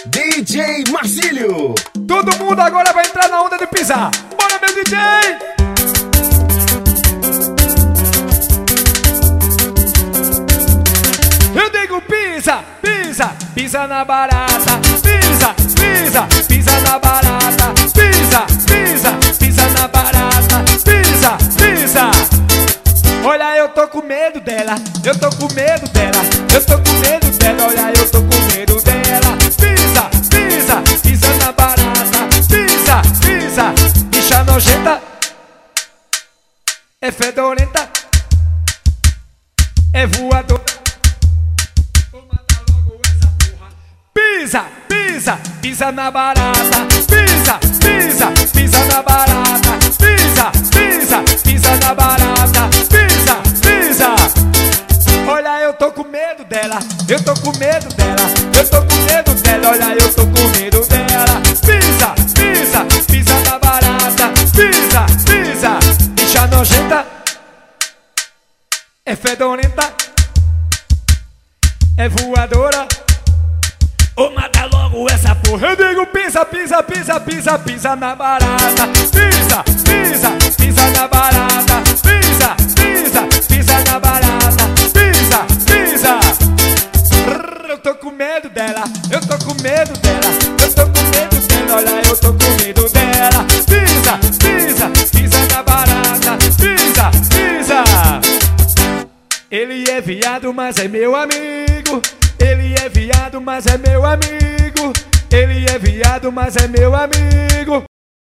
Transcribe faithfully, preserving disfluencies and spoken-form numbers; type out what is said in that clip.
D J Marcílio. Todo mundo agora vai entrar na onda de pisar. Bora, meu D J! Eu digo pisa, pisa, pisa na barata. Pisa, pisa, pisa na barata. Pisa, pisa, pisa na barata. Pisa, pisa. Olha, eu tô com medo dela. Eu tô com medo dela. Eu tô com medo dela. Olha, eu tô com medo dela. Pisa, pisa, pisa na barata. Pisa, pisa, bicha nojenta. É fedorenta. É voadora. Pisa, pisa, pisa na barata. Pisa, pisa, pisa na barata. Pisa, pisa, pisa na barata. Pisa, pisa. Olha, eu tô com medo dela. Eu tô com medo dela. Eu tô com medo dela. Olha, eu tô com medo dela. Pisa, pisa, pisa na barata. Pisa, pisa, bicha nojenta. É fedorenta. É voadora. Ô, mata logo essa porra. Eu digo pisa, pisa, pisa, pisa, pisa na barata. Pisa, pisa, pisa na barata. Pisa, pisa, pisa na barata. Pisa, pisa. Eu tô com medo dela. Eu tô com medo dela. Eu tô com medo dela. Olha, eu tô com medo dela. Pisa, pisa, pisa na barata. Pisa, pisa. Ele é viado, mas é meu amigo. Ele é viado, mas é meu amigo. Ele é viado, mas é meu amigo.